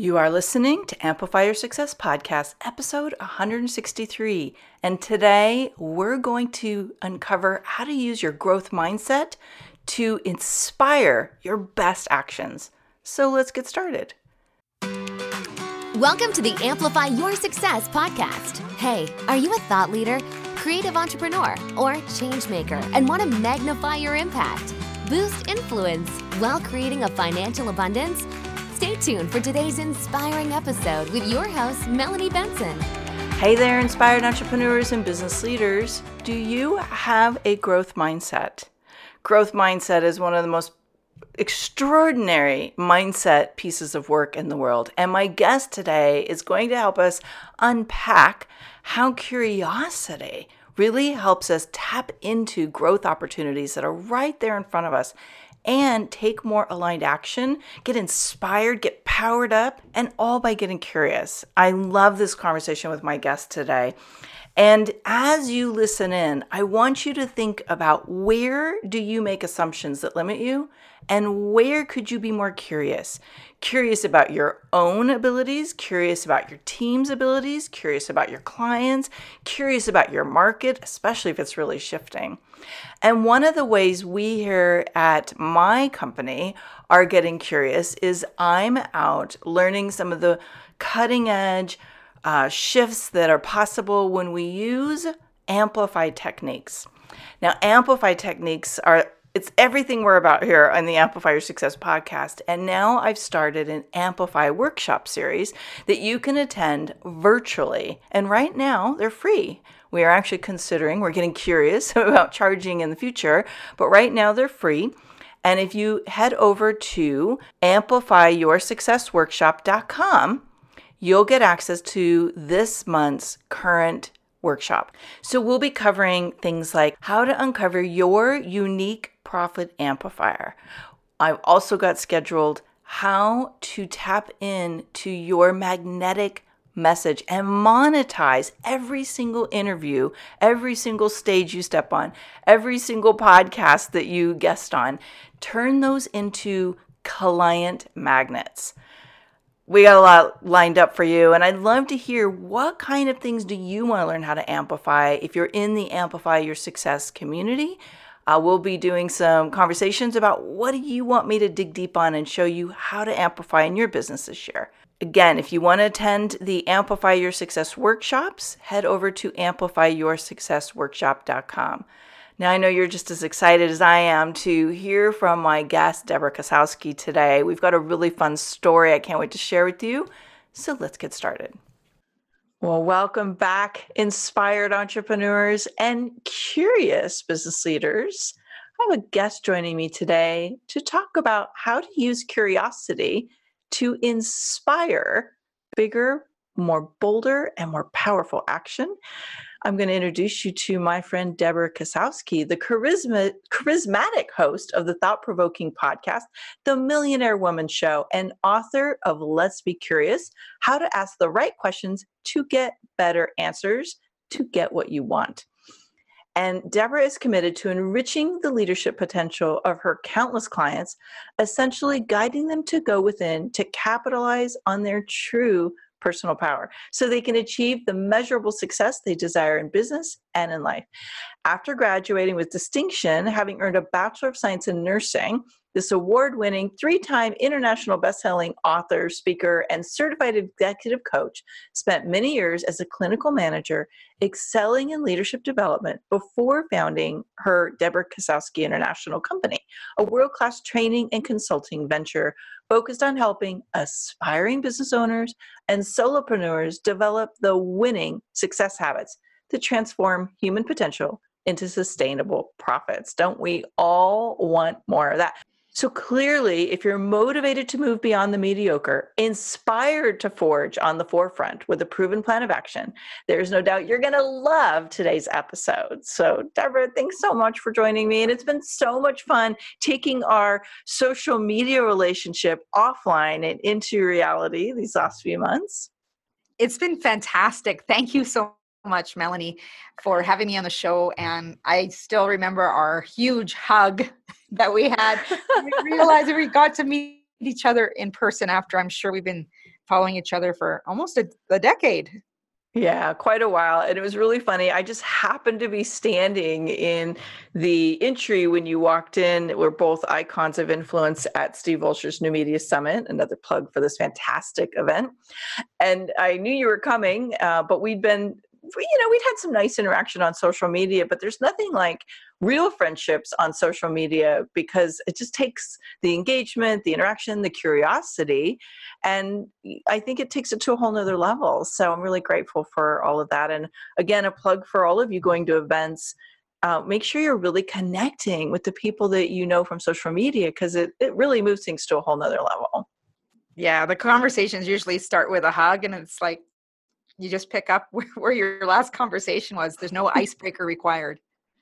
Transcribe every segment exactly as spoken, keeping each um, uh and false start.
You are listening to Amplify Your Success Podcast, episode one hundred sixty-three. And today we're going to uncover how to use your growth mindset to inspire your best actions. So let's get started. Welcome to the Amplify Your Success Podcast. Hey, are you a thought leader, creative entrepreneur, or change maker and want to magnify your impact, boost influence while creating a financial abundance? Stay tuned for today's inspiring episode with your host, Melanie Benson. Hey there, inspired entrepreneurs and business leaders. Do you have a growth mindset? Growth mindset is one of the most extraordinary mindset pieces of work in the world. And my guest today is going to help us unpack how curiosity really helps us tap into growth opportunities that are right there in front of us and take more aligned action, get inspired, get powered up, and all by getting curious. I love this conversation with my guest today. And as you listen in, I want you to think about where do you make assumptions that limit you and where could you be more curious? Curious about your own abilities, curious about your team's abilities, curious about your clients, curious about your market, especially if it's really shifting. And one of the ways we here at my company are getting curious is I'm out learning some of the cutting edge uh, shifts that are possible when we use Amplify techniques. Now, Amplify techniques are It's everything we're about here on the Amplify Your Success podcast. And now I've started an Amplify workshop series that you can attend virtually. And right now they're free. We are actually considering, we're getting curious about charging in the future, but right now they're free. And if you head over to amplify your success workshop dot com, you'll get access to this month's current workshop. So we'll be covering things like how to uncover your unique profit amplifier. I've also got scheduled how to tap in to your magnetic message and monetize every single interview, every single stage you step on, every single podcast that you guest on. Turn those into client magnets. We got a lot lined up for you, and I'd love to hear what kind of things do you want to learn how to amplify if you're in the Amplify Your Success community. Uh, we'll be doing some conversations about what do you want me to dig deep on and show you how to amplify in your business this year. Again, if you want to attend the Amplify Your Success workshops, head over to amplify your success workshop dot com. Now, I know you're just as excited as I am to hear from my guest, Deborah Kosowski, today. We've got a really fun story I can't wait to share with you. So let's get started. Well, welcome back, inspired entrepreneurs and curious business leaders. I have a guest joining me today to talk about how to use curiosity to inspire bigger, more bolder, and more powerful action. I'm going to introduce you to my friend Deborah Kosowski, the charisma, charismatic host of the thought-provoking podcast, The Millionaire Woman Show, and author of Let's Be Curious, How to Ask the Right Questions to Get Better Answers to Get What You Want. And Deborah is committed to enriching the leadership potential of her countless clients, essentially guiding them to go within to capitalize on their true personal power so they can achieve the measurable success they desire in business and in life. After graduating with distinction, having earned a Bachelor of Science in Nursing, this award-winning, three-time international best-selling author, speaker, and certified executive coach spent many years as a clinical manager excelling in leadership development before founding her Deborah Kosowski International Company, a world-class training and consulting venture focused on helping aspiring business owners and solopreneurs develop the winning success habits to transform human potential into sustainable profits. Don't we all want more of that? So clearly, if you're motivated to move beyond the mediocre, inspired to forge on the forefront with a proven plan of action, there's no doubt you're going to love today's episode. So Deborah, thanks so much for joining me. And it's been so much fun taking our social media relationship offline and into reality these last few months. It's been fantastic. Thank you so much, Melanie, for having me on the show. And I still remember our huge hug that we had. We realized that we got to meet each other in person after, I'm sure we've been following each other for almost a, a decade. Yeah, quite a while. And it was really funny. I just happened to be standing in the entry when you walked in. We're both icons of influence at Steve Volcher's New Media Summit, another plug for this fantastic event. And I knew you were coming, uh, but we'd been, you know, we'd had some nice interaction on social media, but there's nothing like real friendships on social media because it just takes the engagement, the interaction, the curiosity. And I think it takes it to a whole nother level. So I'm really grateful for all of that. And again, a plug for all of you going to events. Uh, make sure you're really connecting with the people that you know from social media because it, it really moves things to a whole nother level. Yeah, the conversations usually start with a hug, and it's like you just pick up where, where your last conversation was. There's no icebreaker required.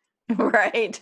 Right.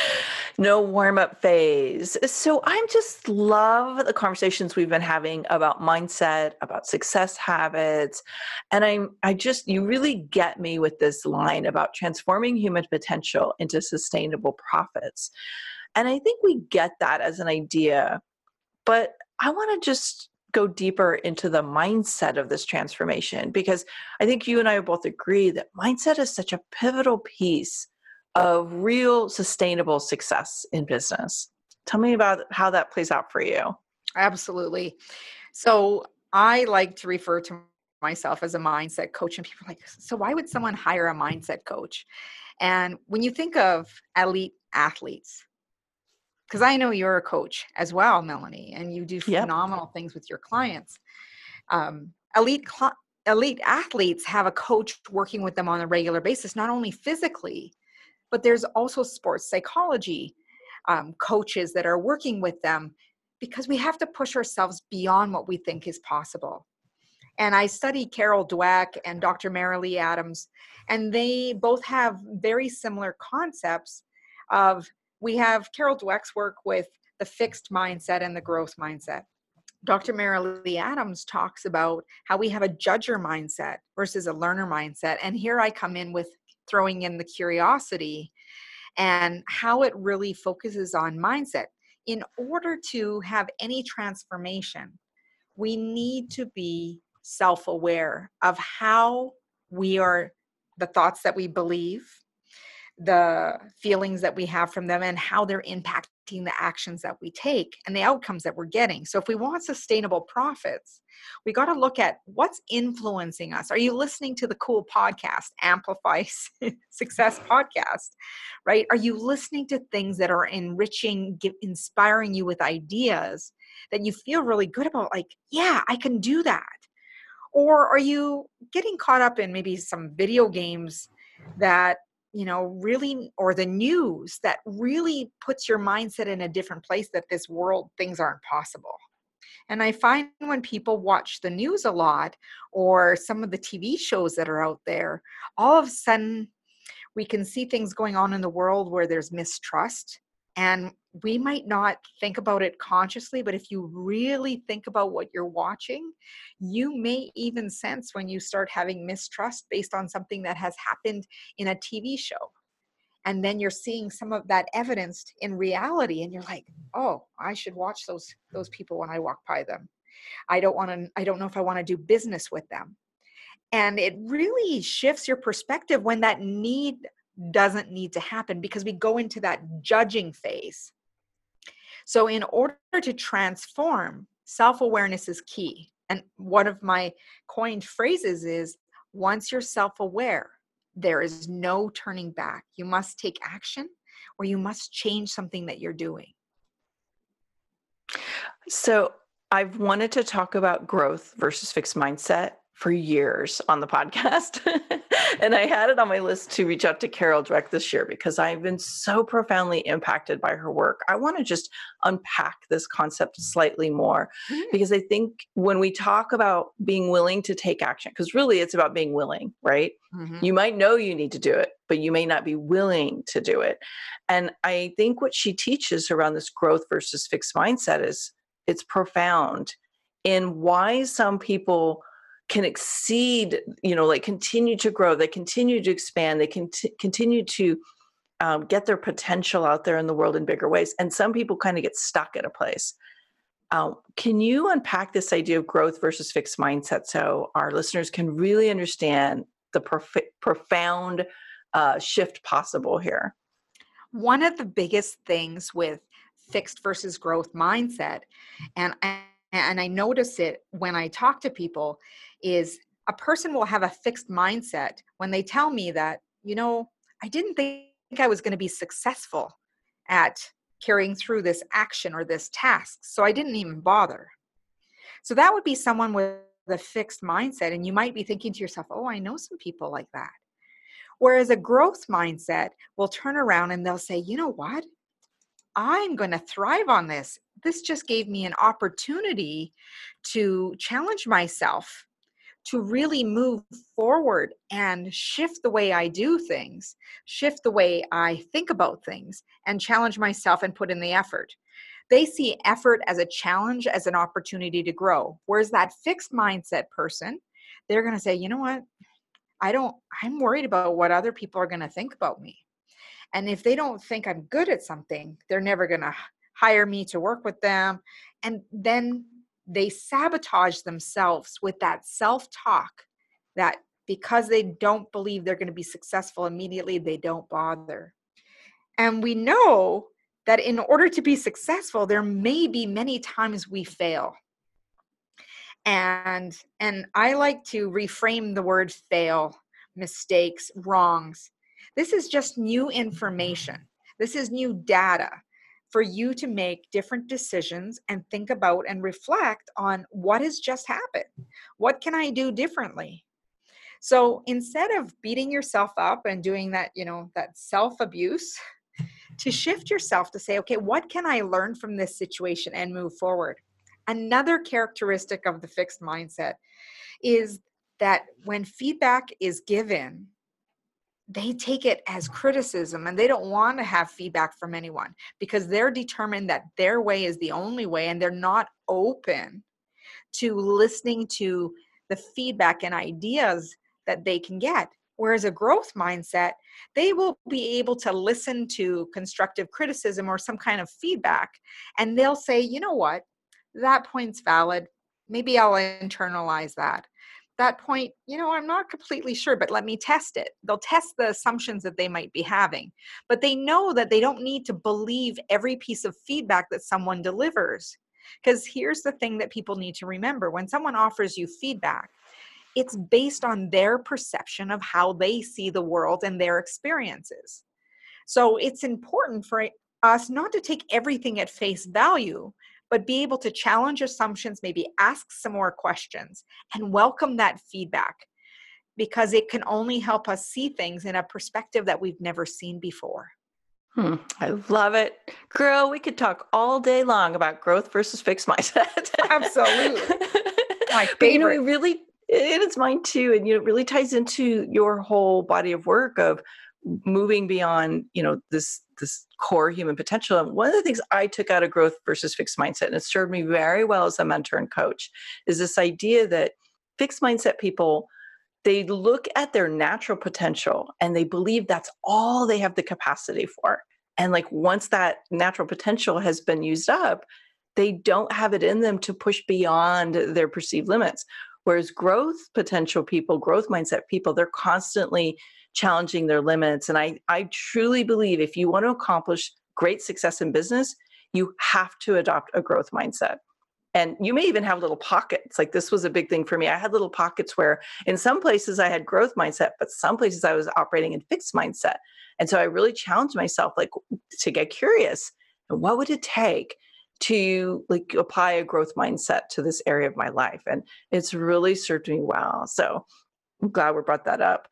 No warm-up phase. So I just love the conversations we've been having about mindset, about success habits. And I'm, I just, you really get me with this line about transforming human potential into sustainable profits. And I think we get that as an idea, but I want to just go deeper into the mindset of this transformation, because I think you and I both agree that mindset is such a pivotal piece of real sustainable success in business. Tell me about how that plays out for you. Absolutely. So I like to refer to myself as a mindset coach, and people are like, so why would someone hire a mindset coach? And when you think of elite athletes, because I know you're a coach as well, Melanie, and you do phenomenal yep. things with your clients. Um, elite cl- elite athletes have a coach working with them on a regular basis, not only physically, but there's also sports psychology um, coaches that are working with them, because we have to push ourselves beyond what we think is possible. And I study Carol Dweck and Doctor Marilee Adams, and they both have very similar concepts of, we have Carol Dweck's work with the fixed mindset and the growth mindset. Doctor Marilee Adams talks about how we have a judger mindset versus a learner mindset. And here I come in with throwing in the curiosity and how it really focuses on mindset. In order to have any transformation, we need to be self-aware of how we are, the thoughts that we believe, the feelings that we have from them, and how they're impacting the actions that we take and the outcomes that we're getting. So if we want sustainable profits, we got to look at what's influencing us. Are you listening to the cool podcast, Amplify Success podcast, right? Are you listening to things that are enriching, give, inspiring you with ideas that you feel really good about? Like, yeah, I can do that. Or are you getting caught up in maybe some video games that, you know, really, or the news that really puts your mindset in a different place, that this world, things aren't possible? And I find when people watch the news a lot, or some of the T V shows that are out there, all of a sudden we can see things going on in the world where there's mistrust. And we might not think about it consciously, but if you really think about what you're watching, you may even sense when you start having mistrust based on something that has happened in a T V show. And then you're seeing some of that evidenced in reality, and you're like, oh, I should watch those those people when I walk by them. I don't want to, I don't know if I want to do business with them. And it really shifts your perspective when that need doesn't need to happen, because we go into that judging phase. So in order to transform, self-awareness is key. And one of my coined phrases is, once you're self-aware, there is no turning back. You must take action, or you must change something that you're doing. So I've wanted to talk about growth versus fixed mindset for years on the podcast. And I had it on my list to reach out to Carol Dweck this year because I've been so profoundly impacted by her work. I want to just unpack this concept slightly more, mm-hmm. because I think when we talk about being willing to take action, because really it's about being willing, right? Mm-hmm. You might know you need to do it, but you may not be willing to do it. And I think what she teaches around this growth versus fixed mindset is it's profound in why some people can exceed, you know, like continue to grow, they continue to expand, they can t- continue to um, get their potential out there in the world in bigger ways. And some people kind of get stuck at a place. Uh, can you unpack this idea of growth versus fixed mindset so our listeners can really understand the prof- profound uh, shift possible here? One of the biggest things with fixed versus growth mindset, and I, and I notice it when I talk to people, is a person will have a fixed mindset when they tell me that, you know, I didn't think I was going to be successful at carrying through this action or this task, so I didn't even bother. So that would be someone with a fixed mindset, and you might be thinking to yourself, oh, I know some people like that. Whereas a growth mindset will turn around and they'll say, you know what? I'm going to thrive on this. This just gave me an opportunity to challenge myself, to really move forward and shift the way I do things, shift the way I think about things, and challenge myself and put in the effort. They see effort as a challenge, as an opportunity to grow. Whereas that fixed mindset person, they're going to say, you know what? I don't, I'm worried about what other people are going to think about me. And if they don't think I'm good at something, they're never going to hire me to work with them. And then they sabotage themselves with that self-talk that because they don't believe they're going to be successful immediately, they don't bother. And we know that in order to be successful, there may be many times we fail. And, and I like to reframe the word fail, mistakes, wrongs. This is just new information. This is new data for you to make different decisions and think about and reflect on what has just happened. What can I do differently? So instead of beating yourself up and doing that, you know, that self-abuse, to shift yourself to say, okay, what can I learn from this situation and move forward? Another characteristic of the fixed mindset is that when feedback is given, they take it as criticism and they don't want to have feedback from anyone because they're determined that their way is the only way and they're not open to listening to the feedback and ideas that they can get. Whereas a growth mindset, they will be able to listen to constructive criticism or some kind of feedback, and they'll say, you know what, that point's valid. Maybe I'll internalize that. That point, you know, I'm not completely sure, but let me test it. They'll test the assumptions that they might be having, but they know that they don't need to believe every piece of feedback that someone delivers. Because here's the thing that people need to remember. When someone offers you feedback, it's based on their perception of how they see the world and their experiences. So it's important for us not to take everything at face value, but be able to challenge assumptions, maybe ask some more questions and welcome that feedback, because it can only help us see things in a perspective that we've never seen before. Hmm, I love it. Girl, we could talk all day long about growth versus fixed mindset. Absolutely. My favorite. But you know, it really, it is mine too. And you know, it really ties into your whole body of work of moving beyond, you know, this this core human potential. And one of the things I took out of growth versus fixed mindset, and it served me very well as a mentor and coach, is this idea that fixed mindset people, they look at their natural potential and they believe that's all they have the capacity for. And like once that natural potential has been used up, they don't have it in them to push beyond their perceived limits. Whereas growth potential people, growth mindset people, they're constantly challenging their limits. And I, I truly believe if you want to accomplish great success in business, you have to adopt a growth mindset. And you may even have little pockets. Like this was a big thing for me. I had little pockets where in some places I had growth mindset, but some places I was operating in fixed mindset. And so I really challenged myself, like to get curious. And what would it take to like apply a growth mindset to this area of my life? And it's really served me well. So I'm glad we brought that up.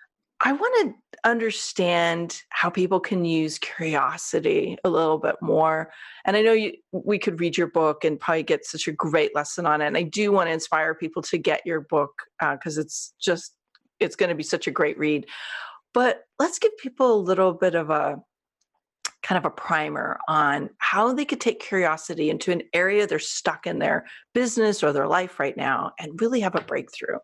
I want to understand how people can use curiosity a little bit more. And I know you, we could read your book and probably get such a great lesson on it. And I do want to inspire people to get your book because uh, it's just, it's going to be such a great read. But let's give people a little bit of a kind of a primer on how they could take curiosity into an area they're stuck in their business or their life right now and really have a breakthrough.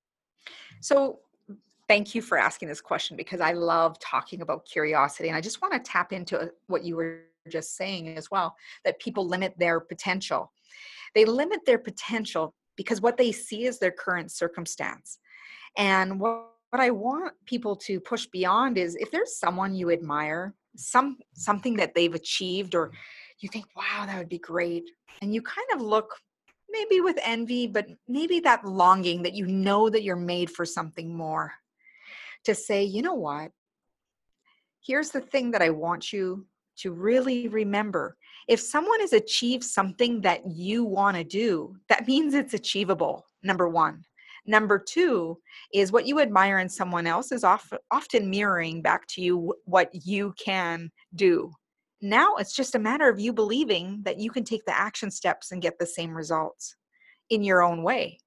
So thank you for asking this question because I love talking about curiosity. And I just want to tap into what you were just saying as well, that people limit their potential. They limit their potential because what they see is their current circumstance. And what, what I want people to push beyond is, if there's someone you admire, some something that they've achieved, or you think, wow, that would be great, and you kind of look maybe with envy, but maybe that longing that you know that you're made for something more, to say, you know what, here's the thing that I want you to really remember. If someone has achieved something that you want to do, that means it's achievable, number one. Number two is, what you admire in someone else is often mirroring back to you what you can do. Now it's just a matter of you believing that you can take the action steps and get the same results in your own way.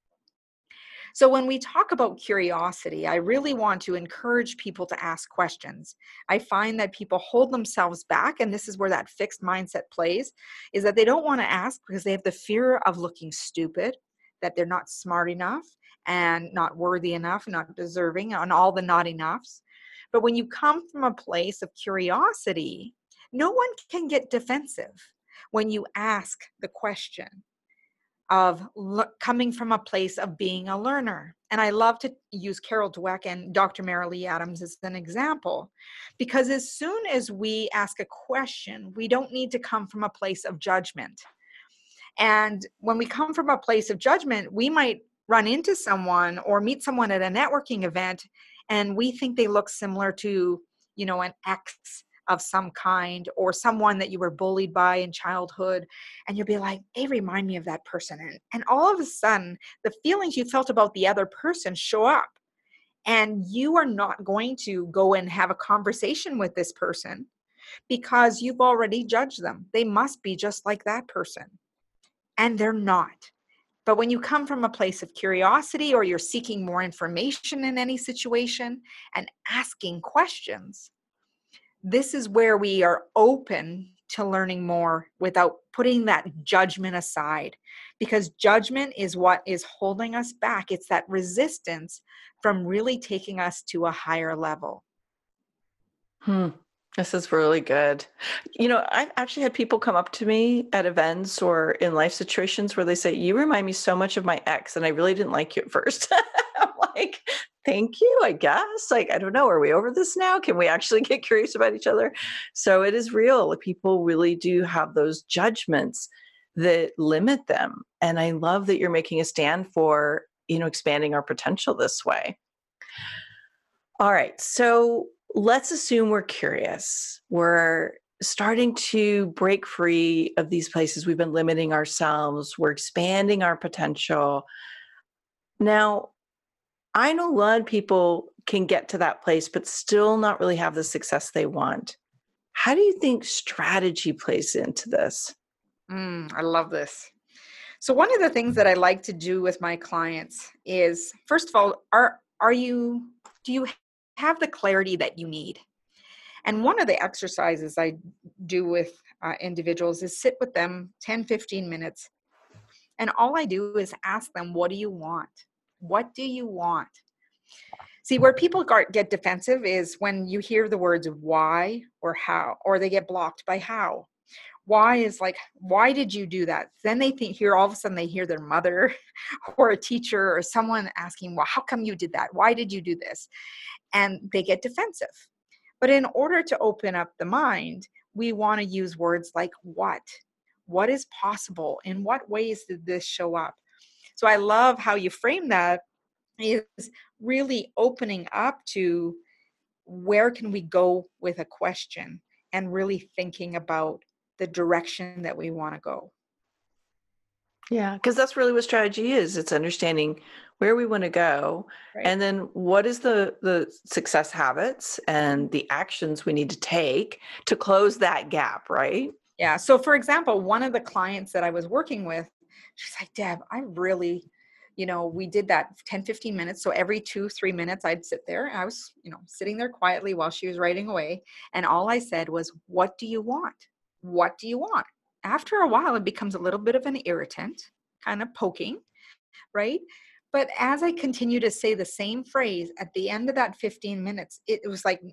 So when we talk about curiosity, I really want to encourage people to ask questions. I find that people hold themselves back, and this is where that fixed mindset plays, is that they don't want to ask because they have the fear of looking stupid, that they're not smart enough and not worthy enough, not deserving, and all the not enoughs. But when you come from a place of curiosity, no one can get defensive when you ask the question of lo- coming from a place of being a learner. And I love to use Carol Dweck and Doctor Marilee Adams as an example, because as soon as we ask a question, we don't need to come from a place of judgment. And when we come from a place of judgment, we might run into someone or meet someone at a networking event, and we think they look similar to, you know, an ex of some kind, or someone that you were bullied by in childhood. And you'll be like, they remind me of that person. And, and all of a sudden, the feelings you felt about the other person show up. And you are not going to go and have a conversation with this person because you've already judged them. They must be just like that person. And they're not. But when you come from a place of curiosity, or you're seeking more information in any situation and asking questions, this is where we are open to learning more without putting that judgment aside, because judgment is what is holding us back. It's that resistance from really taking us to a higher level. Hmm. This is really good. You know, I've actually had people come up to me at events or in life situations where they say, you remind me so much of my ex, and I really didn't like you at first. I'm like, thank you, I guess. Like, I don't know. Are we over this now? Can we actually get curious about each other? So it is real. People really do have those judgments that limit them. And I love that you're making a stand for, you know, expanding our potential this way. All right. So let's assume we're curious. We're starting to break free of these places we've been limiting ourselves. We're expanding our potential. Now, I know a lot of people can get to that place, but still not really have the success they want. How do you think strategy plays into this? Mm, I love this. So one of the things that I like to do with my clients is, first of all, are are you, do you have the clarity that you need? And one of the exercises I do with uh, individuals is sit with them ten, fifteen minutes. And all I do is ask them, what do you want? What do you want? See, where people get defensive is when you hear the words why or how, or they get blocked by how. Why is like, why did you do that? Then they think here, all of a sudden they hear their mother or a teacher or someone asking, well, how come you did that? Why did you do this? And they get defensive. But in order to open up the mind, we want to use words like what? What is possible? In what ways did this show up? So I love how you frame that, is really opening up to where can we go with a question and really thinking about the direction that we want to go. Yeah, because that's really what strategy is. It's understanding where we want to go, right? And then what is the the success habits and the actions we need to take to close that gap, right? Yeah. So for example, one of the clients that I was working with, she's like, Deb, I really, you know, we did that ten, fifteen minutes. So every two, three minutes I'd sit there. And I was, you know, sitting there quietly while she was writing away. And all I said was, what do you want? What do you want? After a while, it becomes a little bit of an irritant, kind of poking, right? But as I continue to say the same phrase at the end of that fifteen minutes, it was like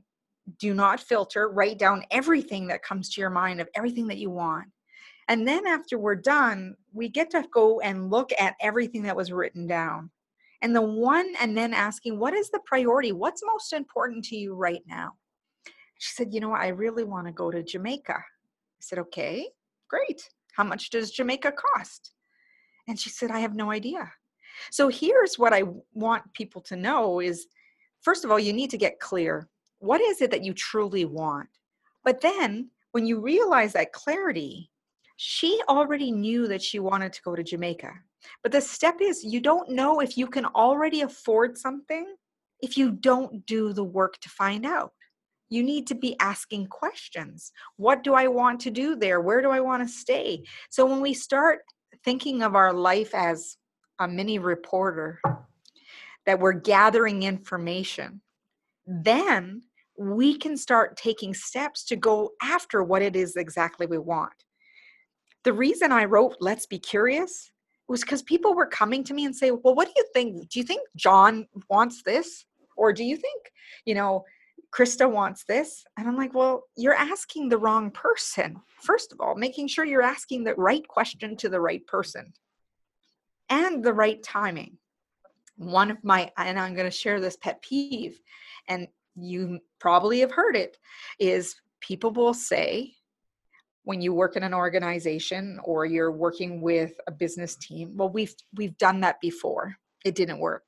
do not filter, write down everything that comes to your mind of everything that you want. And then after we're done, we get to go and look at everything that was written down. And the one, and then asking, what is the priority? What's most important to you right now? She said, you know, I really want to go to Jamaica. I said, okay, great. How much does Jamaica cost? And she said, I have no idea. So here's what I want people to know is, first of all, you need to get clear. What is it that you truly want? But then when you realize that clarity, she already knew that she wanted to go to Jamaica. But the step is, you don't know if you can already afford something if you don't do the work to find out. You need to be asking questions. What do I want to do there? Where do I want to stay? So when we start thinking of our life as a mini reporter, that we're gathering information, then we can start taking steps to go after what it is exactly we want. The reason I wrote Let's Be Curious was because people were coming to me and say, well, what do you think? Do you think John wants this? Or do you think, you know, Krista wants this? And I'm like, well, you're asking the wrong person. First of all, making sure you're asking the right question to the right person and the right timing. One of my, and I'm going to share this pet peeve, and you probably have heard it, is people will say, when you work in an organization or you're working with a business team, well, we've we've done that before. It didn't work.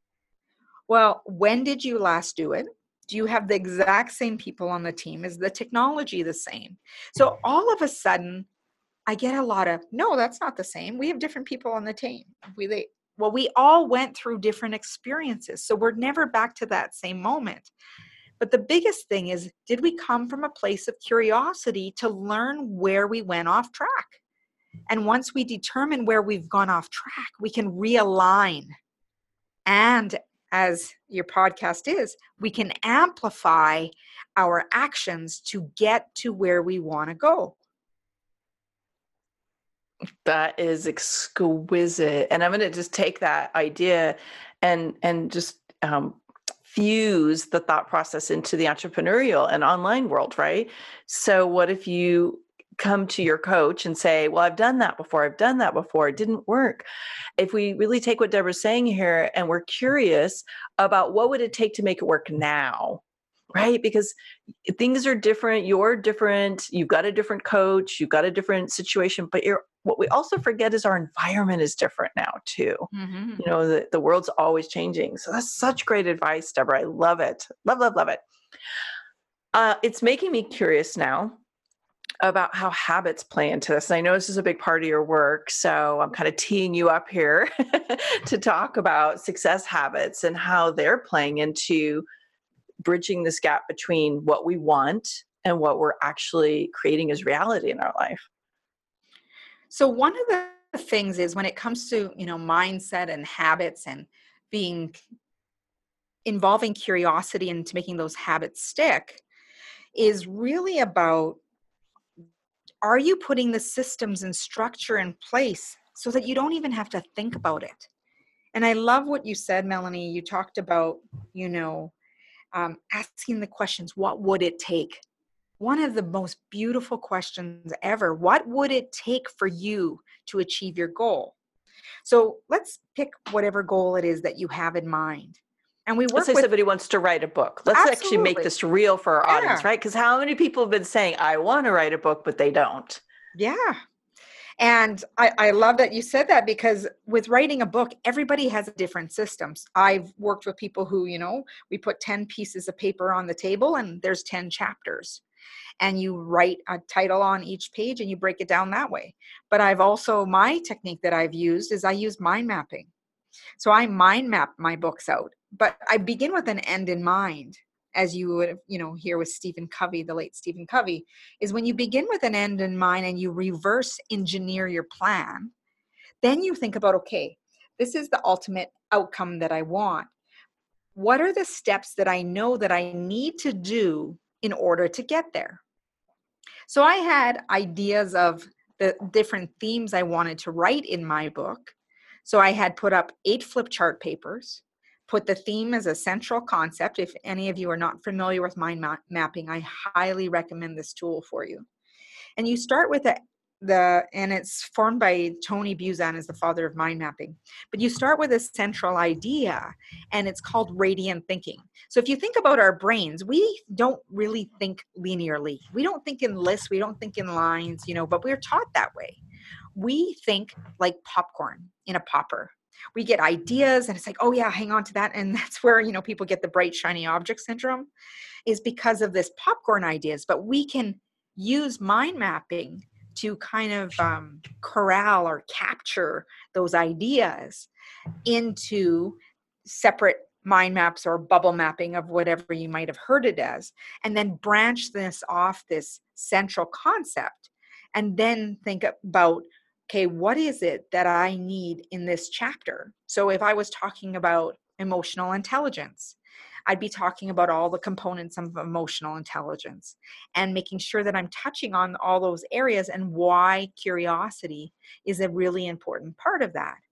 Well, when did you last do it? Do you have the exact same people on the team? Is the technology the same? So all of a sudden, I get a lot of, no, that's not the same. We have different people on the team. We they, well, we all went through different experiences. So we're never back to that same moment. But the biggest thing is, did we come from a place of curiosity to learn where we went off track? And once we determine where we've gone off track, we can realign. And as your podcast is, we can amplify our actions to get to where we want to go. That is exquisite. And I'm going to just take that idea and, and just, um, fuse the thought process into the entrepreneurial and online world, right? So what if you come to your coach and say, well, I've done that before. I've done that before. It didn't work. If we really take what Deborah's saying here and we're curious about what would it take to make it work now, right? Because things are different. You're different. You've got a different coach. You've got a different situation, but you're, what we also forget is our environment is different now too. Mm-hmm. You know, the, the world's always changing. So that's such great advice, Deborah. I love it. Love, love, love it. Uh, it's making me curious now about how habits play into this. And I know this is a big part of your work. So I'm kind of teeing you up here to talk about success habits and how they're playing into bridging this gap between what we want and what we're actually creating as reality in our life. So one of the things is, when it comes to, you know, mindset and habits and being involving curiosity into making those habits stick, is really about, are you putting the systems and structure in place so that you don't even have to think about it? And I love what you said, Melanie. You talked about, you know, um, asking the questions, what would it take? One of the most beautiful questions ever. What would it take for you to achieve your goal? So let's pick whatever goal it is that you have in mind. And we work Let's say with, somebody wants to write a book. Let's Absolutely. actually make this real for our Yeah. audience, right? Because how many people have been saying, I want to write a book, but they don't? Yeah. And I, I love that you said that, because with writing a book, everybody has different systems. I've worked with people who, you know, we put ten pieces of paper on the table and there's ten chapters. And you write a title on each page and you break it down that way. But I've also, my technique that I've used is I use mind mapping. So I mind map my books out, but I begin with an end in mind, as you would, you know, hear with Stephen Covey, the late Stephen Covey, is when you begin with an end in mind and you reverse engineer your plan, then you think about, okay, this is the ultimate outcome that I want. What are the steps that I know that I need to do in order to get there? So I had ideas of the different themes I wanted to write in my book. So I had put up eight flip chart papers, Put the theme as a central concept. If any of you are not familiar with mind ma- mapping, I highly recommend this tool for you. And you start with the, the and it's formed by Tony Buzan, as the father of mind mapping. But you start with a central idea, and it's called radiant thinking. So if you think about our brains, we don't really think linearly. We don't think in lists, we don't think in lines, you know, but we're taught that way. We think like popcorn in a popper. We get ideas and it's like, oh yeah, hang on to that. And that's where, you know, people get the bright, shiny object syndrome, is because of this popcorn ideas. But we can use mind mapping to kind of um, corral or capture those ideas into separate mind maps or bubble mapping of whatever you might have heard it as, and then branch this off this central concept, and then think about, okay, what is it that I need in this chapter? So if I was talking about emotional intelligence, I'd be talking about all the components of emotional intelligence and making sure that I'm touching on all those areas and why curiosity is a really important part of that.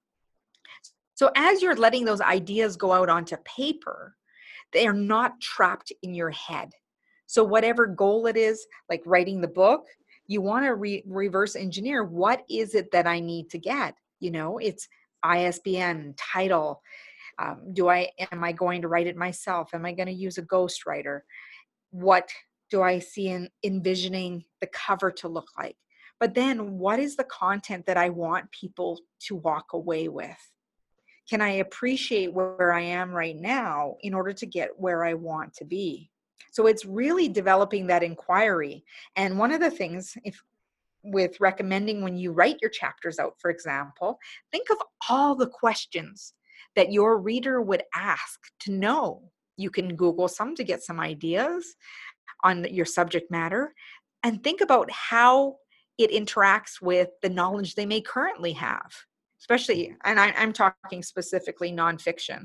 So as you're letting those ideas go out onto paper, they are not trapped in your head. So whatever goal it is, like writing the book, you want to re- reverse engineer, what is it that I need to get? You know, it's I S B N, title. Um, do I, am I going to write it myself? Am I going to use a ghostwriter? What do I see in envisioning the cover to look like? But then what is the content that I want people to walk away with? Can I appreciate where I am right now in order to get where I want to be? So it's really developing that inquiry. And one of the things, if with recommending when you write your chapters out, for example, think of all the questions that your reader would ask to know. You can Google some to get some ideas on your subject matter, and think about how it interacts with the knowledge they may currently have, especially, and I, I'm talking specifically nonfiction,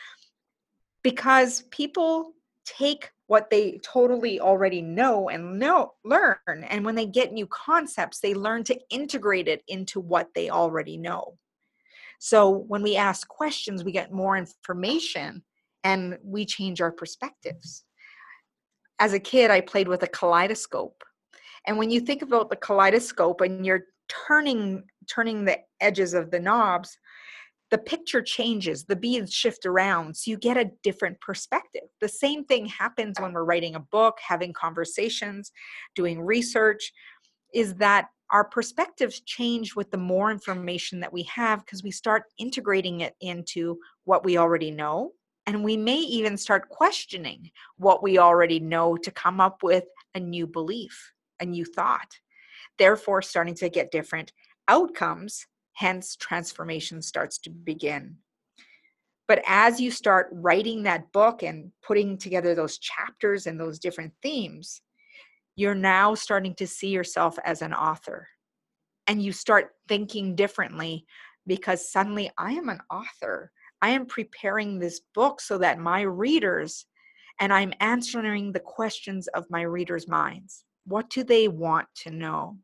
because people take what they totally already know and know learn, and when they get new concepts, they learn to integrate it into what they already know. So when we ask questions, we get more information and we change our perspectives. As a kid, I played with a kaleidoscope. And when you think about the kaleidoscope and you're turning turning the edges of the knobs, the picture changes, the beads shift around, so you get a different perspective. The same thing happens when we're writing a book, having conversations, doing research, is that our perspectives change with the more information that we have, because we start integrating it into what we already know. And we may even start questioning what we already know to come up with a new belief, a new thought, therefore starting to get different outcomes. Hence, transformation starts to begin. But as you start writing that book and putting together those chapters and those different themes, you're now starting to see yourself as an author. And you start thinking differently, because suddenly I am an author. I am preparing this book so that my readers, and I'm answering the questions of my readers' minds. What do they want to know?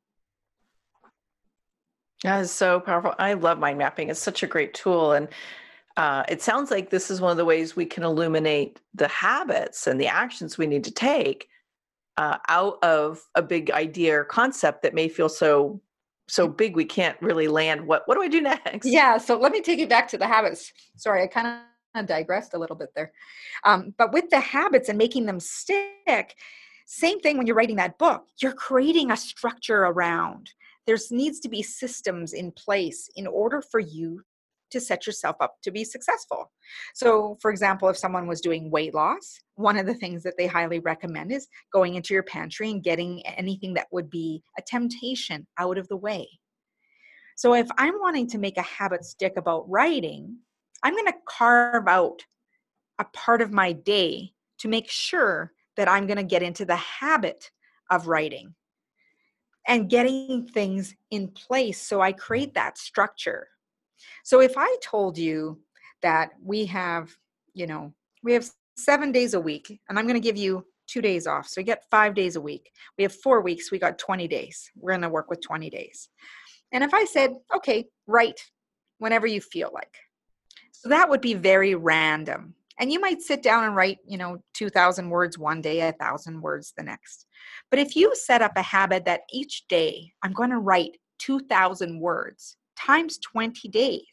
That is so powerful. I love mind mapping. It's such a great tool. And uh, it sounds like this is one of the ways we can illuminate the habits and the actions we need to take uh, out of a big idea or concept that may feel so so big we can't really land. What what do I do next? Yeah, so let me take you back to the habits. Sorry, I kind of digressed a little bit there. Um, but with the habits and making them stick, same thing when you're writing that book, you're creating a structure around. There needs to be systems in place in order for you to set yourself up to be successful. So, for example, if someone was doing weight loss, one of the things that they highly recommend is going into your pantry and getting anything that would be a temptation out of the way. So if I'm wanting to make a habit stick about writing, I'm going to carve out a part of my day to make sure that I'm going to get into the habit of writing and getting things in place. So I create that structure. So if I told you that we have, you know, we have seven days a week, and I'm going to give you two days off. So you get five days a week. We have four weeks. We got twenty days. We're going to work with twenty days. And if I said, okay, write whenever you feel like. So that would be very random. And you might sit down and write, you know, two thousand words one day, a thousand words the next. But if you set up a habit that each day I'm going to write two thousand words times twenty days,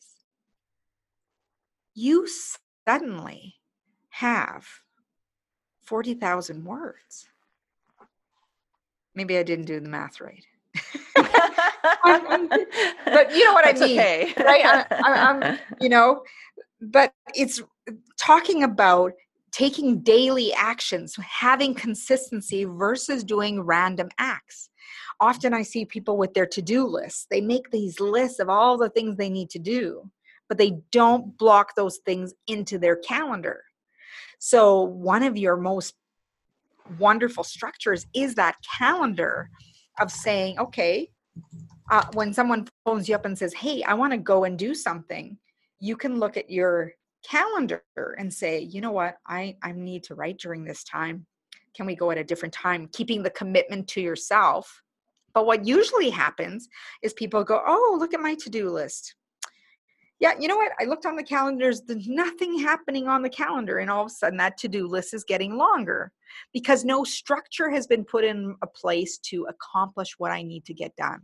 you suddenly have forty thousand words. Maybe I didn't do the math right. I'm, I'm, but you know what That's I mean, okay. right? I, I, I'm, you know, but it's talking about taking daily actions, having consistency versus doing random acts. Often I see people with their to-do lists. They make these lists of all the things they need to do, but they don't block those things into their calendar. So one of your most wonderful structures is that calendar of saying, okay, uh, when someone phones you up and says, hey, I want to go and do something, you can look at your calendar and say, you know what, I, I need to write during this time. Can we go at a different time? Keeping the commitment to yourself. But what usually happens is people go, oh, look at my to-do list. Yeah, you know what? I looked on the calendars, there's nothing happening on the calendar. And all of a sudden that to-do list is getting longer because no structure has been put in a place to accomplish what I need to get done.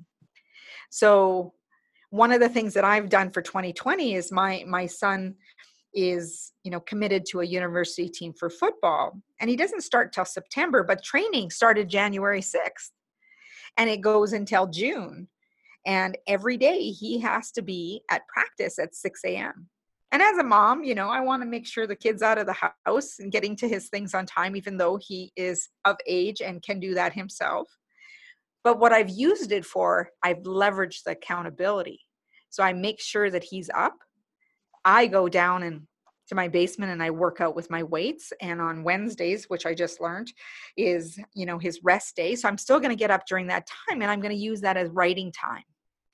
So one of the things that I've done for twenty twenty is my, my son is, you know, committed to a university team for football. And he doesn't start till September, but training started January sixth and it goes until June. And every day he has to be at practice at six a.m. And as a mom, you know, I want to make sure the kid's out of the house and getting to his things on time, even though he is of age and can do that himself. But what I've used it for, I've leveraged the accountability. So I make sure that he's up. I go down and to my basement and I work out with my weights. And on Wednesdays, which I just learned is, you know, his rest day. So I'm still going to get up during that time and I'm going to use that as writing time.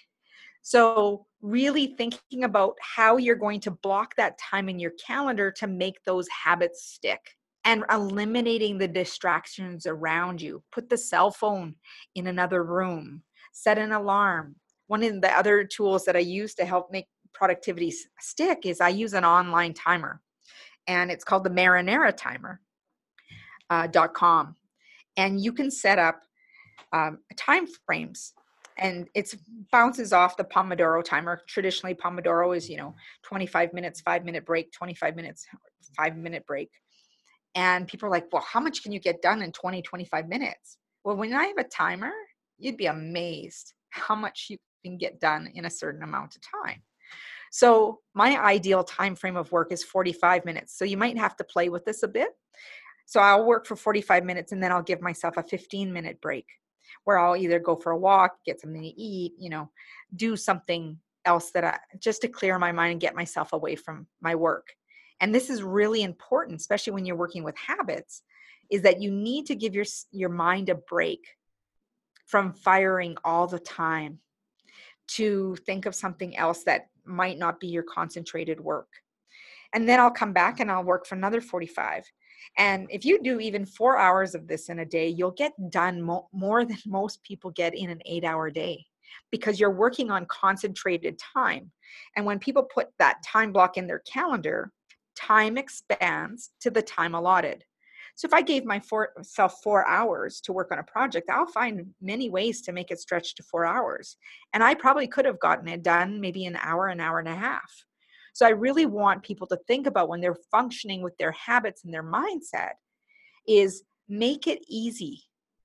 So really thinking about how you're going to block that time in your calendar to make those habits stick and eliminating the distractions around you. Put the cell phone in another room, set an alarm. One of the other tools that I use to help make productivity stick is I use an online timer and it's called the Marinara Timer uh, dot com. And you can set up um, time frames. And it bounces off the Pomodoro timer. Traditionally, Pomodoro is, you know, twenty-five minutes, five minute break, twenty-five minutes, five minute break. And people are like, well, how much can you get done in twenty, twenty-five minutes? Well, when I have a timer, you'd be amazed how much you can get done in a certain amount of time. So my ideal time frame of work is forty-five minutes. So you might have to play with this a bit. So I'll work for forty-five minutes and then I'll give myself a fifteen minute break, where I'll either go for a walk, get something to eat, you know, do something else that I just to clear my mind and get myself away from my work. And this is really important, especially when you're working with habits, is that you need to give your, your mind a break from firing all the time to think of something else that might not be your concentrated work. And then I'll come back and I'll work for another forty-five. And if you do even four hours of this in a day, you'll get done mo- more than most people get in an eight hour day because you're working on concentrated time. And when people put that time block in their calendar, time expands to the time allotted. So if I gave myself four hours to work on a project, I'll find many ways to make it stretch to four hours. And I probably could have gotten it done maybe an hour, an hour and a half. So I really want people to think about when they're functioning with their habits and their mindset is make it easy.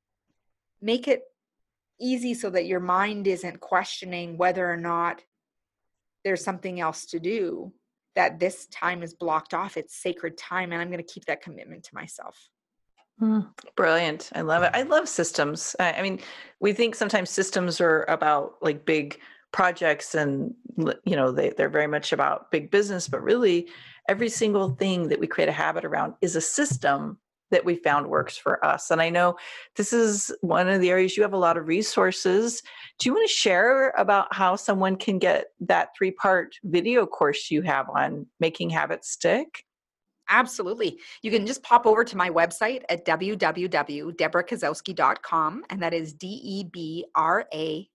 Make it easy so that your mind isn't questioning whether or not there's something else to do, that this time is blocked off. It's sacred time. And I'm going to keep that commitment to myself. Mm, brilliant. I love it. I love systems. I, I mean, we think sometimes systems are about like big projects and, you know, they, they're very much about big business, but really every single thing that we create a habit around is a system that we found works for us. And I know this is one of the areas you have a lot of resources. Do you want to share about how someone can get that three-part video course you have on making habits stick? Absolutely. You can just pop over to my website at w w w dot deborah kasowski dot com, and that is D E B R A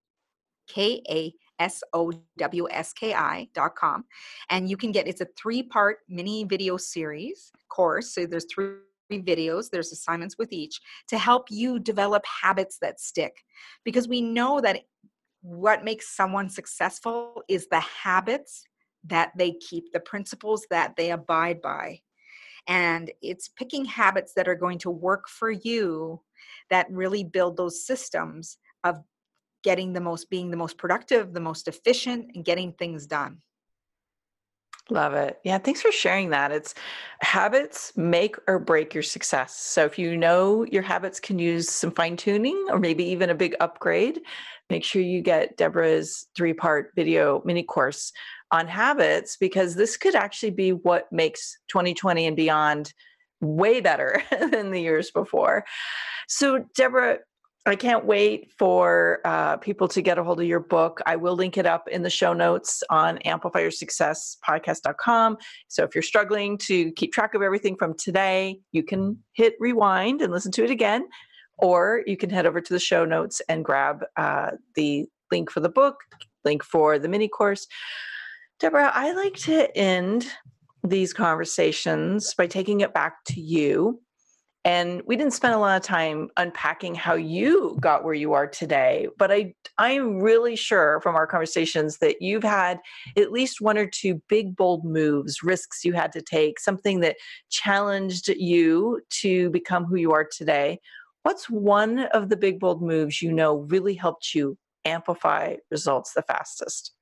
K A S O W S K I dot com. And you can get, it's a three-part mini video series course. So there's three videos, there's assignments with each to help you develop habits that stick. Because we know that what makes someone successful is the habits that they keep, the principles that they abide by. And it's picking habits that are going to work for you that really build those systems of getting the most, being the most productive, the most efficient, and getting things done. Love it. Yeah, thanks for sharing that. It's habits make or break your success. So if you know your habits can use some fine tuning or maybe even a big upgrade, make sure you get Deborah's three-part video mini course on habits, because this could actually be what makes twenty twenty and beyond way better than the years before. So Deborah, I can't wait for uh, people to get a hold of your book. I will link it up in the show notes on amplify your success podcast dot com. So if you're struggling to keep track of everything from today, you can hit rewind and listen to it again, or you can head over to the show notes and grab uh, the link for the book, link for the mini course. Deborah, I like to end these conversations by taking it back to you. And we didn't spend a lot of time unpacking how you got where you are today, but I, I'm really sure from our conversations that you've had at least one or two big, bold moves, risks you had to take, something that challenged you to become who you are today. What's one of the big, bold moves you know really helped you amplify results the fastest?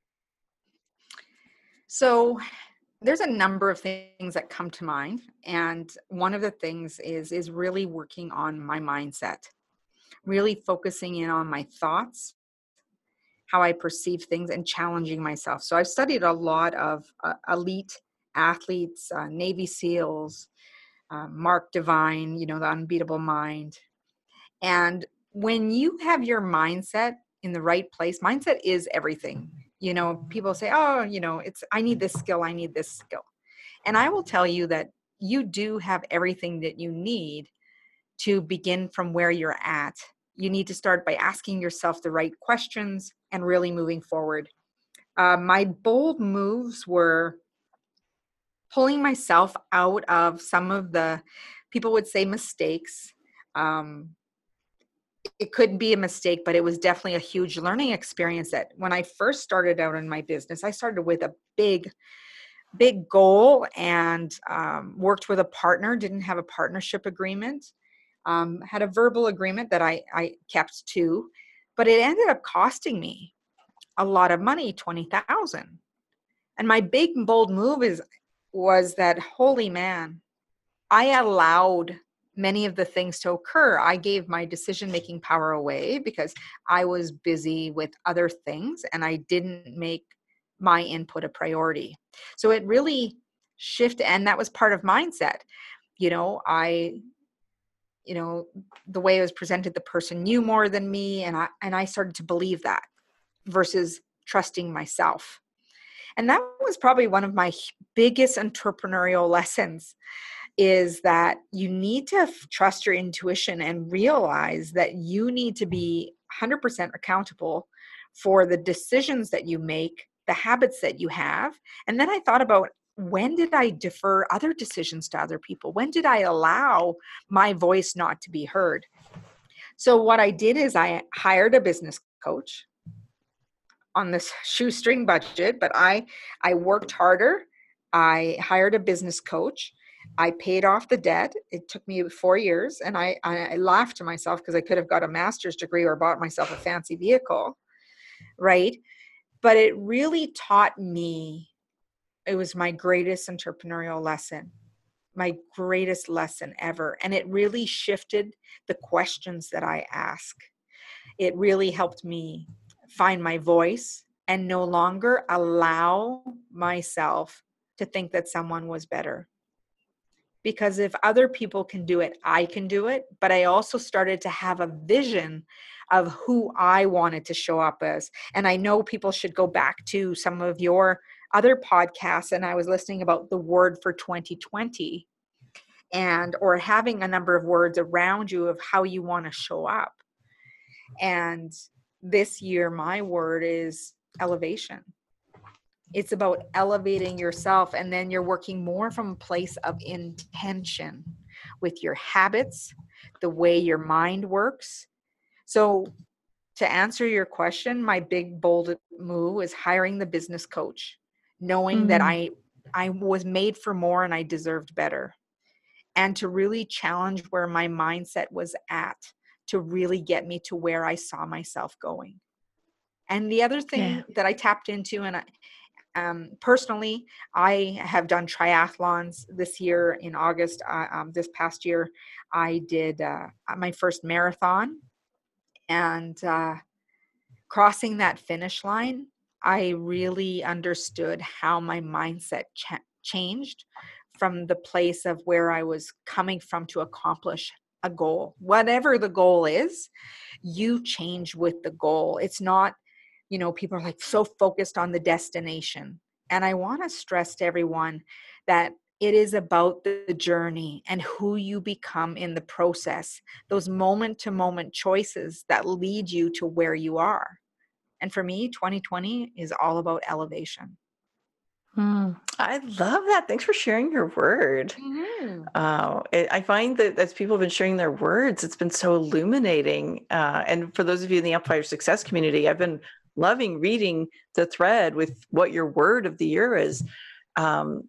So there's a number of things that come to mind. And one of the things is, is really working on my mindset, really focusing in on my thoughts, how I perceive things, and challenging myself. So I've studied a lot of uh, elite athletes, uh, Navy SEALs, uh, Mark Divine, you know, the unbeatable mind. And when you have your mindset in the right place, mindset is everything. You know, people say, oh, you know, it's, I need this skill, I need this skill. And I will tell you that you do have everything that you need to begin from where you're at. You need to start by asking yourself the right questions and really moving forward. Uh, my bold moves were pulling myself out of some of the, people would say, mistakes. Um, It could be a mistake, but it was definitely a huge learning experience. That when I first started out in my business, I started with a big, big goal and um, worked with a partner, didn't have a partnership agreement, um, had a verbal agreement that I, I kept to, but it ended up costing me a lot of money, twenty thousand dollars. And my big, bold move is, was that, holy man, I allowed many of the things to occur. I gave my decision-making power away because I was busy with other things and I didn't make my input a priority. So it really shifted, and that was part of mindset. You know, I, you know, the way it was presented, the person knew more than me, and I, and I started to believe that versus trusting myself. And that was probably one of my biggest entrepreneurial lessons, is that you need to f- trust your intuition and realize that you need to be one hundred percent accountable for the decisions that you make, the habits that you have. And then I thought about, when did I defer other decisions to other people? When did I allow my voice not to be heard? So what I did is I hired a business coach on this shoestring budget, but I, I worked harder. I hired a business coach. I paid off the debt. It took me four years, and I, I laughed to myself because I could have got a master's degree or bought myself a fancy vehicle, right? But it really taught me, it was my greatest entrepreneurial lesson, my greatest lesson ever. And it really shifted the questions that I ask. It really helped me find my voice and no longer allow myself to think that someone was better. Because if other people can do it, I can do it. But I also started to have a vision of who I wanted to show up as. And I know people should go back to some of your other podcasts. And I was listening about the word for twenty twenty, and or having a number of words around you of how you want to show up. And this year, my word is elevation. It's about elevating yourself, and then you're working more from a place of intention with your habits, the way your mind works. So to answer your question, my big bold move is hiring the business coach, knowing that Mm. I I was made for more and I deserved better. And to really challenge where my mindset was at, to really get me to where I saw myself going. And the other Yeah. thing that I tapped into, and I, um, personally, I have done triathlons this year in August. Uh, um, this past year, I did uh, my first marathon, and uh, crossing that finish line, I really understood how my mindset cha- changed from the place of where I was coming from to accomplish a goal. Whatever the goal is, you change with the goal. It's not, you know, people are like so focused on the destination. And I want to stress to everyone that it is about the journey and who you become in the process, those moment to moment choices that lead you to where you are. And for me, twenty twenty is all about elevation. Hmm. I love that. Thanks for sharing your word. Mm-hmm. Uh, it, I find that as people have been sharing their words, it's been so illuminating. Uh, and for those of you in the Amplify Your Success community, I've been loving reading the thread with what your word of the year is. Um,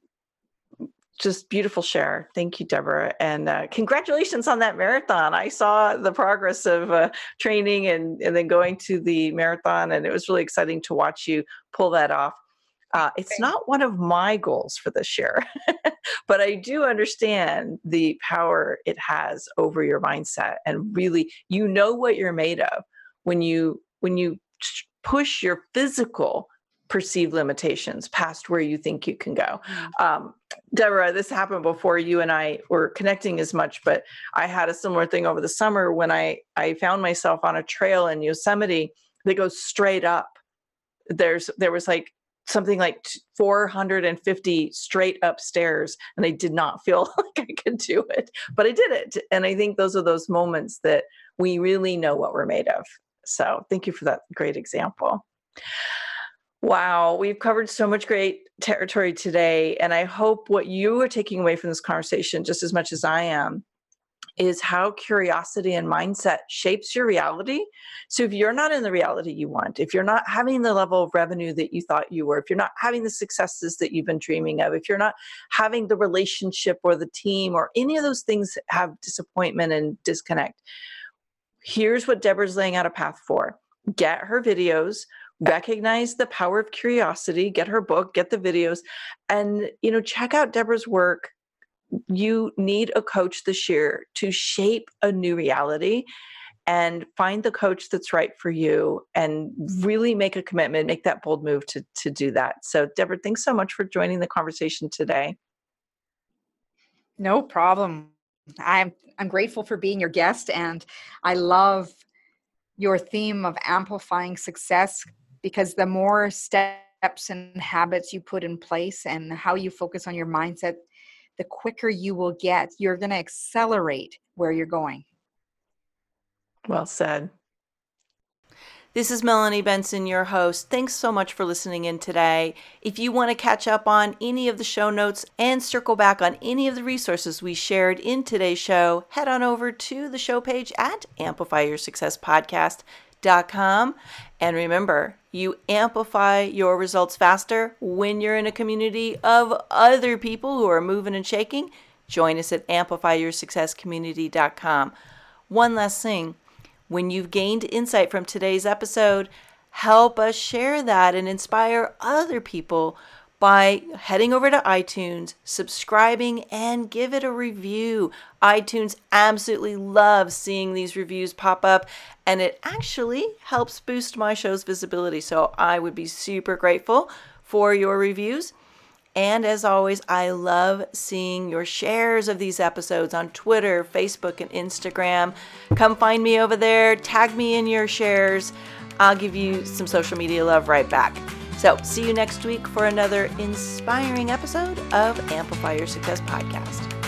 just beautiful share. Thank you, Deborah. And uh, congratulations on that marathon. I saw the progress of uh, training and, and then going to the marathon, and it was really exciting to watch you pull that off. Uh, it's not one of my goals for this year, but I do understand the power it has over your mindset. And really, you know what you're made of when you when you push your physical perceived limitations past where you think you can go. Mm-hmm. Um, Deborah, this happened before you and I were connecting as much, but I had a similar thing over the summer when I, I found myself on a trail in Yosemite that goes straight up. There's there was like something like four hundred fifty straight up stairs, and I did not feel like I could do it, but I did it. And I think those are those moments that we really know what we're made of. So thank you for that great example. Wow, we've covered so much great territory today, and I hope what you are taking away from this conversation, just as much as I am, is how curiosity and mindset shapes your reality. So if you're not in the reality you want, if you're not having the level of revenue that you thought you were, if you're not having the successes that you've been dreaming of, if you're not having the relationship or the team or any of those things that have disappointment and disconnect, here's what Deborah's laying out a path for. Get her videos, recognize the power of curiosity, get her book, get the videos, and, you know, check out Deborah's work. You need a coach this year to shape a new reality, and find the coach that's right for you and really make a commitment, make that bold move to, to do that. So Deborah, thanks so much for joining the conversation today. No problem. I'm I'm grateful for being your guest, and I love your theme of amplifying success, because the more steps and habits you put in place and how you focus on your mindset, the quicker you will get. You're going to accelerate where you're going. Well said. This is Melanie Benson, your host. Thanks so much for listening in today. If you want to catch up on any of the show notes and circle back on any of the resources we shared in today's show, head on over to the show page at amplify your success podcast dot com. And remember, you amplify your results faster when you're in a community of other people who are moving and shaking. Join us at amplify your success community dot com. One last thing. When you've gained insight from today's episode, help us share that and inspire other people by heading over to iTunes, subscribing, and give it a review. iTunes absolutely loves seeing these reviews pop up, and it actually helps boost my show's visibility. So I would be super grateful for your reviews. And as always, I love seeing your shares of these episodes on Twitter, Facebook, and Instagram. Come find me over there. Tag me in your shares. I'll give you some social media love right back. So see you next week for another inspiring episode of Amplify Your Success Podcast.